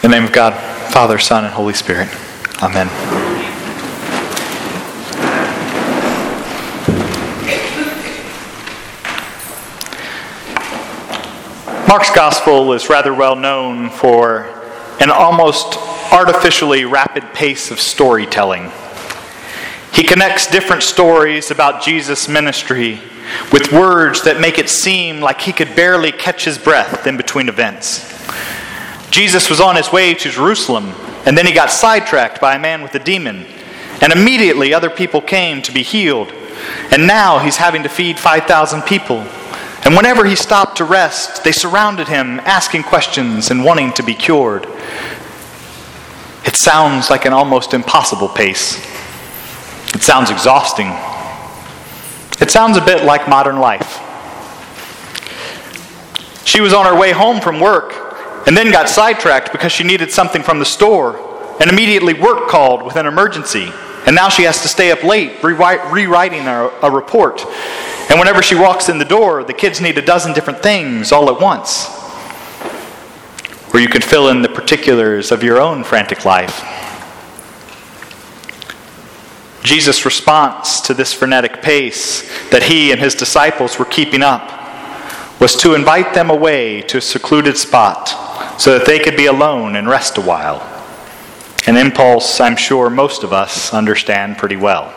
In the name of God, Father, Son, and Holy Spirit. Amen. Mark's Gospel is rather well known for an almost artificially rapid pace of storytelling. He connects different stories about Jesus' ministry with words that make it seem like he could barely catch his breath in between events. Jesus was on his way to Jerusalem, and then he got sidetracked by a man with a demon, and immediately other people came to be healed, and now he's having to feed 5,000 people. And whenever he stopped to rest, they surrounded him, asking questions and wanting to be cured. It sounds like an almost impossible pace. It sounds exhausting. It sounds a bit like modern life. She was on her way home from work and then got sidetracked because she needed something from the store, and immediately work called with an emergency. And now she has to stay up late rewriting a report. And whenever she walks in the door, the kids need a dozen different things all at once. Or you could fill in the particulars of your own frantic life. Jesus' response to this frenetic pace that he and his disciples were keeping up was to invite them away to a secluded spot so that they could be alone and rest a while. An impulse I'm sure most of us understand pretty well.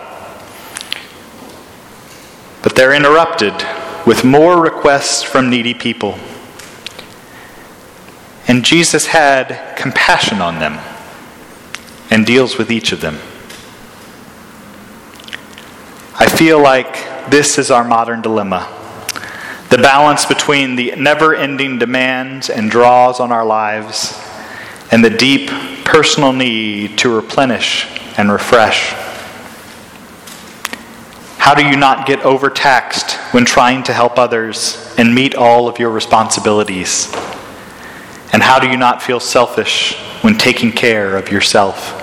But they're interrupted with more requests from needy people. And Jesus had compassion on them and deals with each of them. I feel like this is our modern dilemma. The balance between the never-ending demands and draws on our lives and the deep personal need to replenish and refresh. How do you not get overtaxed when trying to help others and meet all of your responsibilities? And how do you not feel selfish when taking care of yourself?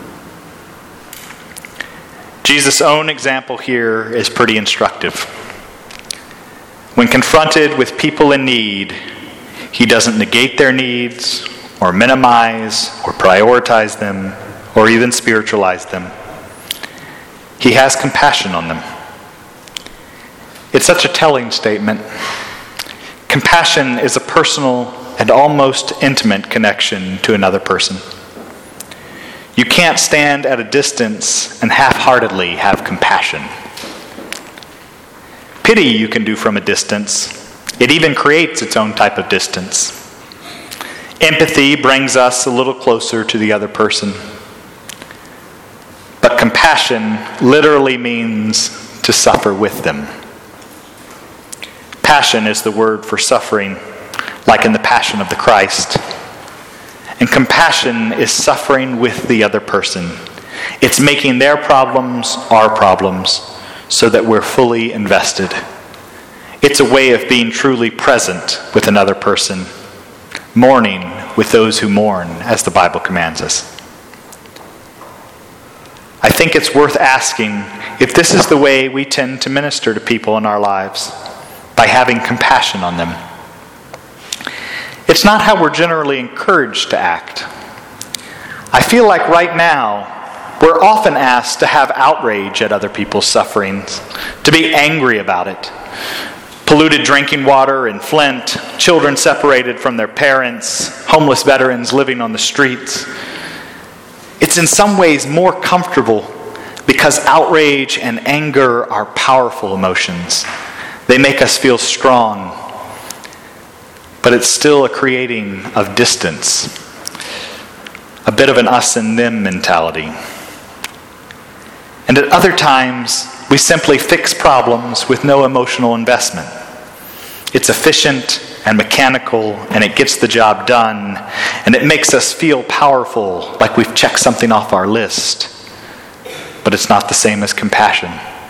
Jesus' own example here is pretty instructive. When confronted with people in need, he doesn't negate their needs or minimize or prioritize them or even spiritualize them. He has compassion on them. It's such a telling statement. Compassion is a personal and almost intimate connection to another person. You can't stand at a distance and half-heartedly have compassion. Pity you can do from a distance. It even creates its own type of distance. Empathy brings us a little closer to the other person. But compassion literally means to suffer with them. Passion is the word for suffering, like in the Passion of the Christ. And compassion is suffering with the other person. It's making their problems our problems so that we're fully invested. It's a way of being truly present with another person, mourning with those who mourn, as the Bible commands us. I think it's worth asking if this is the way we tend to minister to people in our lives, by having compassion on them. It's not how we're generally encouraged to act. I feel like right now, we're often asked to have outrage at other people's sufferings, to be angry about it. Polluted drinking water in Flint, children separated from their parents, homeless veterans living on the streets. It's in some ways more comfortable because outrage and anger are powerful emotions. They make us feel strong, but it's still a creating of distance, a bit of an us and them mentality. And at other times, we simply fix problems with no emotional investment. It's efficient and mechanical, and it gets the job done, and it makes us feel powerful, like we've checked something off our list. But it's not the same as compassion.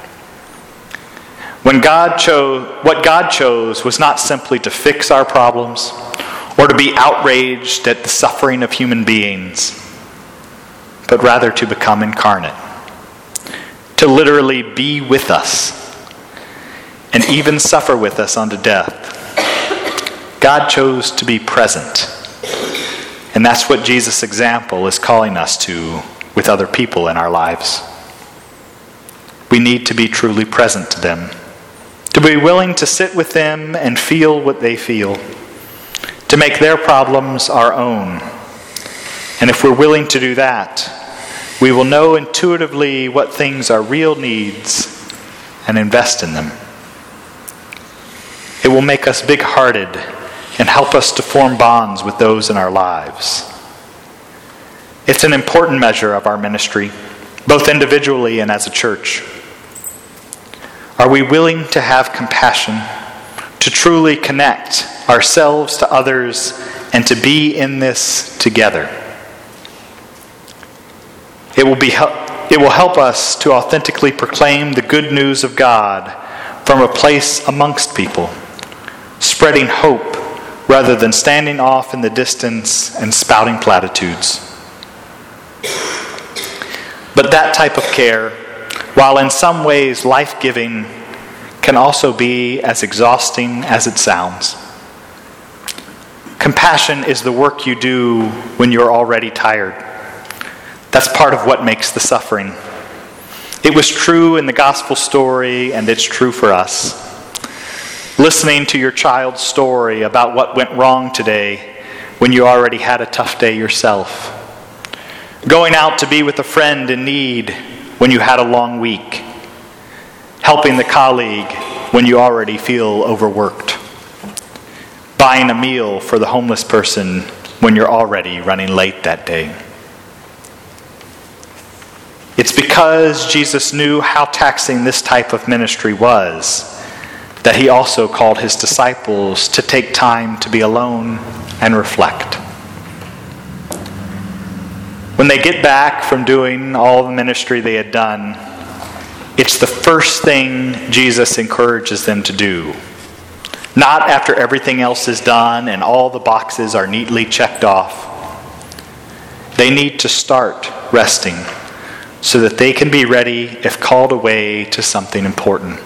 What God chose was not simply to fix our problems or to be outraged at the suffering of human beings, but rather to become incarnate, to literally be with us and even suffer with us unto death. God chose to be present, And that's what Jesus' example is calling us to with other people in our lives. We need to be truly present to them, to be willing to sit with them and feel what they feel, to make their problems our own. And if we're willing to do that, we will know intuitively what things are real needs and invest in them. It will make us big-hearted and help us to form bonds with those in our lives. It's an important measure of our ministry, both individually and as a church. Are we willing to have compassion, to truly connect ourselves to others, and to be in this together? It will help us to authentically proclaim the good news of God from a place amongst people, spreading hope rather than standing off in the distance and spouting platitudes. But that type of care, while in some ways life-giving, can also be as exhausting as it sounds. Compassion is the work you do when you're already tired. That's part of what makes the suffering. It was true in the gospel story, and it's true for us. Listening to your child's story about what went wrong today when you already had a tough day yourself. Going out to be with a friend in need when you had a long week. Helping the colleague when you already feel overworked. Buying a meal for the homeless person when you're already running late that day. It's because Jesus knew how taxing this type of ministry was that he also called his disciples to take time to be alone and reflect. When they get back from doing all the ministry they had done, it's the first thing Jesus encourages them to do. Not after everything else is done and all the boxes are neatly checked off. They need to start resting so that they can be ready if called away to something important.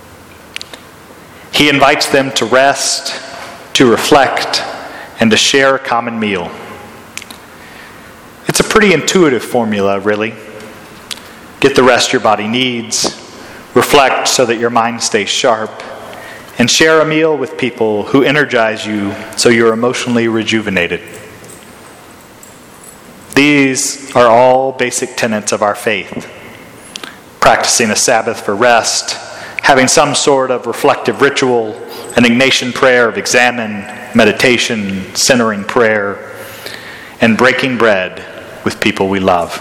He invites them to rest, to reflect, and to share a common meal. It's a pretty intuitive formula, really. Get the rest your body needs, reflect so that your mind stays sharp, and share a meal with people who energize you so you're emotionally rejuvenated. These are all basic tenets of our faith. Practicing a Sabbath for rest, having some sort of reflective ritual, an Ignatian prayer of examen, meditation, centering prayer, and breaking bread with people we love.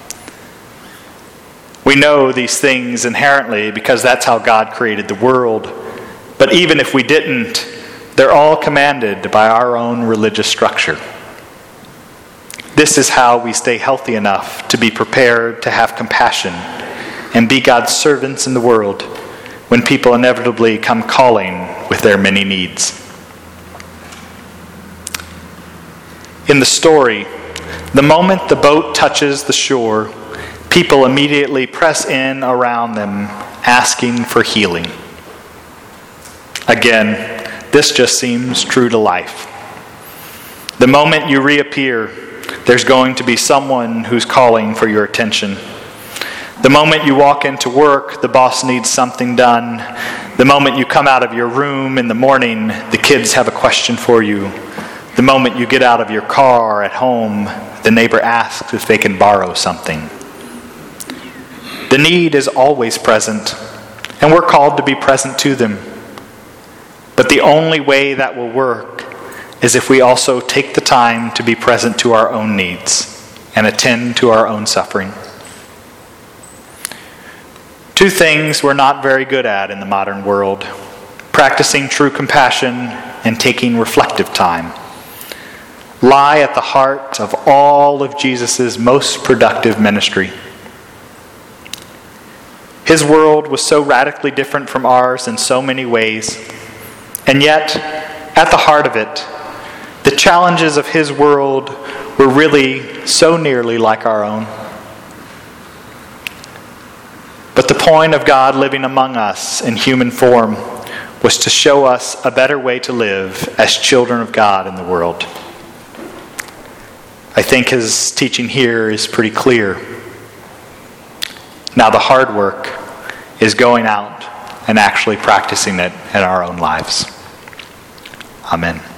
We know these things inherently because that's how God created the world. But even if we didn't, they're all commanded by our own religious structure. This is how we stay healthy enough to be prepared to have compassion and be God's servants in the world when people inevitably come calling with their many needs. In the story, the moment the boat touches the shore, people immediately press in around them, asking for healing. Again, this just seems true to life. The moment you reappear, there's going to be someone who's calling for your attention. The moment you walk into work, the boss needs something done. The moment you come out of your room in the morning, the kids have a question for you. The moment you get out of your car at home, the neighbor asks if they can borrow something. The need is always present, and we're called to be present to them. But the only way that will work is if we also take the time to be present to our own needs and attend to our own suffering. Two things we're not very good at in the modern world: practicing true compassion and taking reflective time, lie at the heart of all of Jesus' most productive ministry. His world was so radically different from ours in so many ways, and yet, at the heart of it, the challenges of his world were really so nearly like our own. But the point of God living among us in human form was to show us a better way to live as children of God in the world. I think his teaching here is pretty clear. Now the hard work is going out and actually practicing it in our own lives. Amen.